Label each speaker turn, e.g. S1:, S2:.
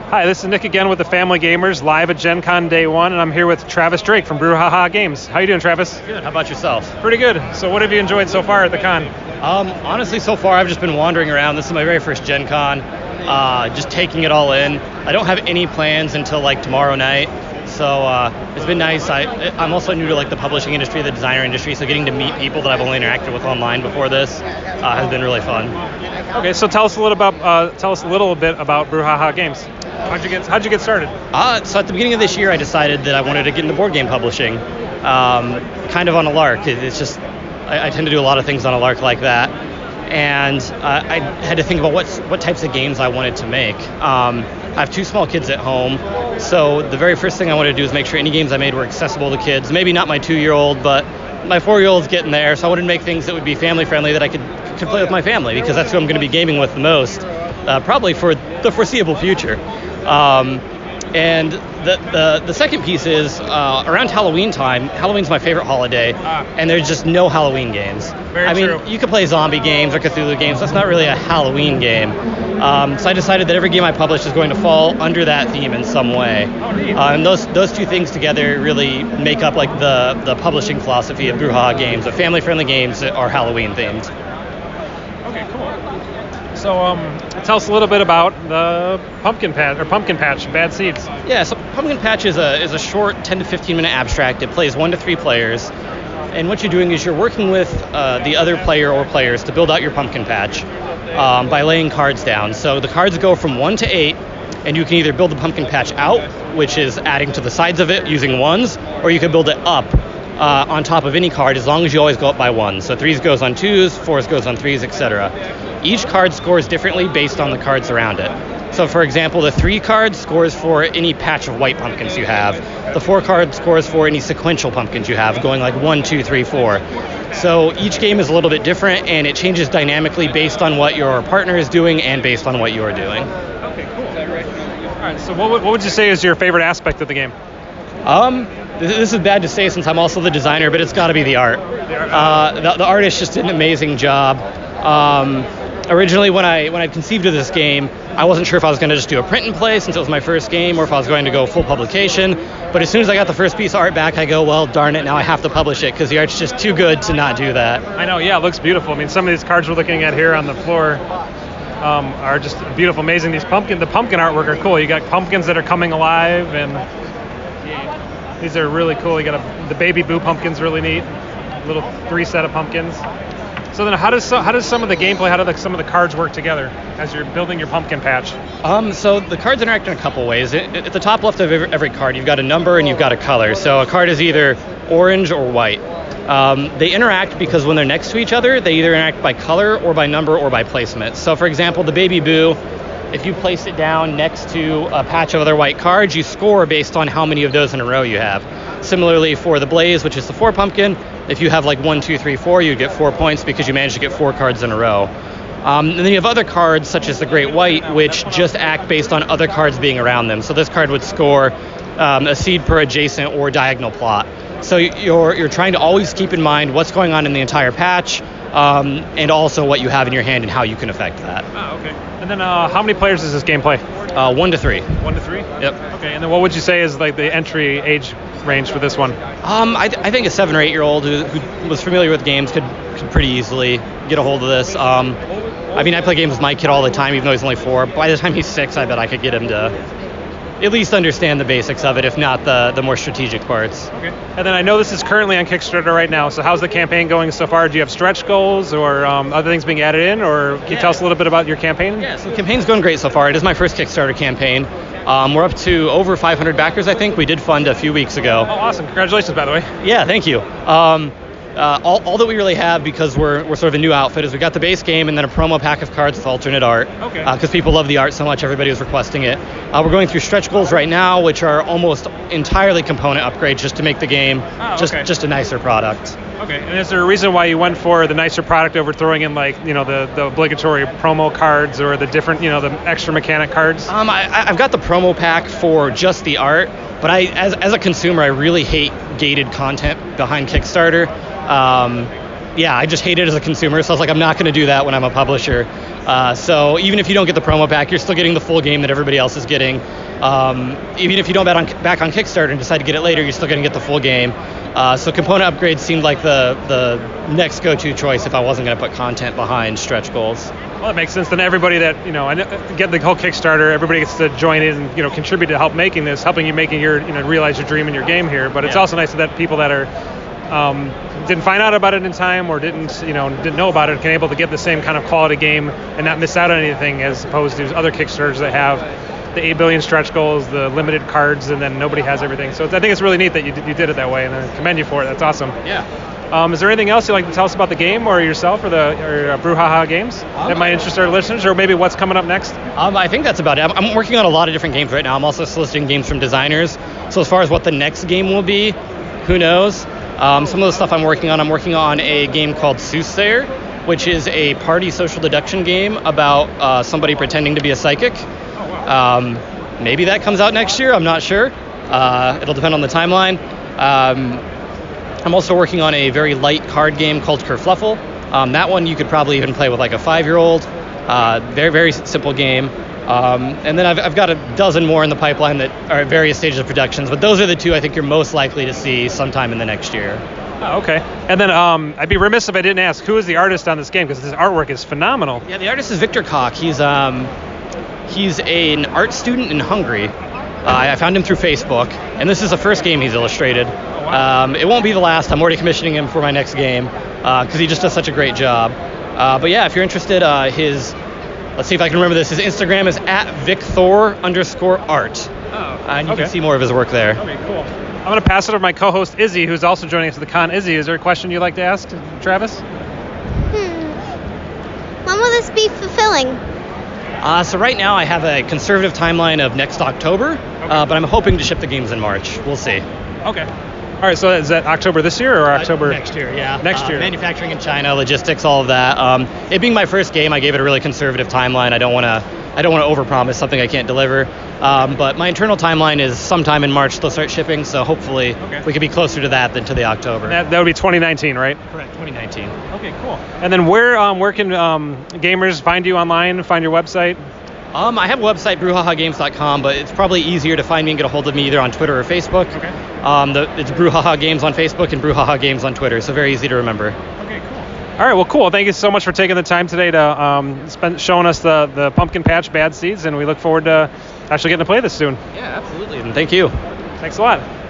S1: Hi, this is Nick again with the Family Gamers, live at Gen Con Day 1, and I'm here with Travis Drake from Brouhaha Games. How you doing, Travis?
S2: Good. How about yourself?
S1: Pretty good. So what have you enjoyed so far at the con?
S2: Honestly, so far I've just been wandering around. This is my very first Gen Con, just taking it all in. I don't have any plans until like tomorrow night, so it's been nice. I'm also new to like the publishing industry, the designer industry, so getting to meet people that I've only interacted with online before this has been really fun.
S1: Okay, so tell us a little bit about Brouhaha Games. How'd you get started?
S2: So at the beginning of this year, I decided that I wanted to get into board game publishing, kind of on a lark. It's just I tend to do a lot of things on a lark like that, and I had to think about what types of games I wanted to make. I have two small kids at home, so the very first thing I wanted to do is make sure any games I made were accessible to kids. Maybe not my 2-year-old, but my 4-year-old's getting there, so I wanted to make things that would be family friendly that I could play with my family, because that's who I'm going to be gaming with the most, probably for the foreseeable future. And the second piece is around Halloween time. Halloween's my favorite holiday, and there's just no Halloween games.
S1: Very true.
S2: You could play zombie games or Cthulhu games. That's not really a Halloween game. So I decided that every game I publish is going to fall under that theme in some way.
S1: Oh, neat.
S2: And those two things together really make up like the publishing philosophy of Brouhaha Games, of family-friendly games that are Halloween themed.
S1: Okay, cool. So tell us a little bit about the Pumpkin Patch, Bad Seeds.
S2: Yeah, so Pumpkin Patch is a short 10 to 15 minute abstract. It plays 1 to 3 players. And what you're doing is you're working with the other player or players to build out your pumpkin patch by laying cards down. So the cards go from 1 to 8, and you can either build the pumpkin patch out, which is adding to the sides of it using 1s, or you can build it up on top of any card, as long as you always go up by 1. So 3s goes on 2s, 4s goes on 3s, etc. Each card scores differently based on the cards around it. So for example, the 3 card scores for any patch of white pumpkins you have. The 4 card scores for any sequential pumpkins you have, going like 1, 2, 3, 4. So each game is a little bit different, and it changes dynamically based on what your partner is doing and based on what you're doing.
S1: Okay, cool. All right, so what would you say is your favorite aspect of the game?
S2: This is bad to say since I'm also the designer, but it's got to be the art. The artist just did an amazing job. Originally, when I conceived of this game, I wasn't sure if I was going to just do a print and play since it was my first game, or if I was going to go full publication. But as soon as I got the first piece of art back, I go, well, darn it, now I have to publish it, because the art's just too good to not do that.
S1: I know, yeah, it looks beautiful. I mean, some of these cards we're looking at here on the floor are just beautiful, amazing. The pumpkin artwork are cool. You got pumpkins that are coming alive, and these are really cool. You got the Baby Boo pumpkin's really neat. Little 3 set of pumpkins. So then how does some of the gameplay, how do some of the cards work together as you're building your pumpkin patch? So the cards interact in a couple ways. At the top left of every card, you've got a number and you've got a color. So a card is either orange or white. They interact because when they're next to each other, they either interact by color or by number or by placement. So for example, the Baby Boo, if you place it down next to a patch of other white cards, you score based on how many of those in a row you have. Similarly for the Blaze, which is the 4 pumpkin, if you have like 1, 2, 3, 4, you get 4 points because you managed to get 4 cards in a row. And then you have other cards such as the Great White, which just act based on other cards being around them. So this card would score a seed per adjacent or diagonal plot. So you're trying to always keep in mind what's going on in the entire patch, and also what you have in your hand and how you can affect that. Oh, okay. And then how many players does this game play?
S2: 1 to 3.
S1: 1 to 3?
S2: Yep.
S1: Okay, and then what would you say is like the entry age range for this one?
S2: I think a 7 or 8-year-old who was familiar with games could pretty easily get a hold of this. I play games with my kid all the time, even though he's only 4. By the time he's 6, I bet I could get him to at least understand the basics of it, if not the more strategic parts.
S1: Okay. And then I know this is currently on Kickstarter right now, so how's the campaign going so far? Do you have stretch goals or other things being added in, or can you tell us a little bit about your campaign?
S2: Yeah, so the campaign's going great so far. It is my first Kickstarter campaign. We're up to over 500 backers, I think. We did fund a few weeks ago.
S1: Oh, awesome. Congratulations, by the way.
S2: Yeah, thank you. All that we really have, because we're sort of a new outfit, is we got the base game and then a promo pack of cards with alternate art.
S1: Okay.
S2: Because people love the art so much, everybody was requesting it. We're going through stretch goals right now, which are almost entirely component upgrades just to make the game just a nicer product.
S1: Okay. And is there a reason why you went for the nicer product over throwing in the obligatory promo cards or the different, the extra mechanic cards?
S2: I've got the promo pack for just the art, but as a consumer, I really hate gated content behind Kickstarter. I just hate it as a consumer, so I was like, I'm not going to do that when I'm a publisher. So even if you don't get the promo pack, you're still getting the full game that everybody else is getting. Even if you don't back on Kickstarter and decide to get it later, you're still going to get the full game. So component upgrades seemed like the next go-to choice if I wasn't going to put content behind stretch goals.
S1: Well, that makes sense. Then everybody that, get the whole Kickstarter, everybody gets to join in and, contribute to help making this, helping you making your, realize your dream in your game here. But it's also nice that people that are, didn't find out about it in time or didn't know about it can able to get the same kind of quality game and not miss out on anything as opposed to other Kickstarters that have the 8 billion stretch goals, the limited cards, and then nobody has everything. So I think it's really neat that you did it that way, and I commend you for it. That's awesome.
S2: Yeah.
S1: Is there anything else you'd like to tell us about the game or yourself or Brouhaha Games that might interest our listeners, or maybe what's coming up next?
S2: I think that's about it. I'm working on a lot of different games right now. I'm also soliciting games from designers. So as far as what the next game will be, who knows? Some of the stuff I'm working on a game called Soothsayer, which is a party social deduction game about somebody pretending to be a psychic. Maybe that comes out next year. I'm not sure. It'll depend on the timeline. I'm also working on a very light card game called Kerfluffle. That one you could probably even play with like a 5-year-old. Very, very simple game. And then I've got a dozen more in the pipeline that are at various stages of productions, but those are the two I think you're most likely to see sometime in the next year.
S1: Oh, okay. And then I'd be remiss if I didn't ask, who is the artist on this game? Because this artwork is phenomenal.
S2: Yeah, the artist is Victor Koch. He's an art student in Hungary. I found him through Facebook, and this is the first game he's illustrated. It won't be the last. I'm already commissioning him for my next game because he just does such a great job. But yeah, if you're interested, let's see if I can remember this. His Instagram is @victhor_art. And you can see more of his work there.
S1: Okay, cool. I'm going to pass it over to my co-host Izzy, who's also joining us at the con. Izzy, is there a question you'd like to ask Travis?
S3: When will this be fulfilling?
S2: So right now I have a conservative timeline of next October, but I'm hoping to ship the games in March. We'll see.
S1: Okay. All right, so is that October this year or October?
S2: Next year, yeah.
S1: Next year.
S2: Manufacturing in China, logistics, all of that. It being my first game, I gave it a really conservative timeline. I don't want to overpromise something I can't deliver. But my internal timeline is sometime in March they'll start shipping, so hopefully we could be closer to that than to the October.
S1: That would be 2019, right?
S2: Correct, 2019.
S1: Okay, cool. And then where can gamers find you online, find your website?
S2: I have a website, brouhahagames.com, but it's probably easier to find me and get a hold of me either on Twitter or Facebook.
S1: Okay.
S2: It's Brouhaha Games on Facebook and Brouhaha Games on Twitter, so very easy to remember.
S1: Okay, cool. All right, well, cool. Thank you so much for taking the time today to showing us the Pumpkin Patch Bad Seeds, and we look forward to actually getting to play this soon.
S2: Yeah, absolutely, and thank you.
S1: Thanks a lot.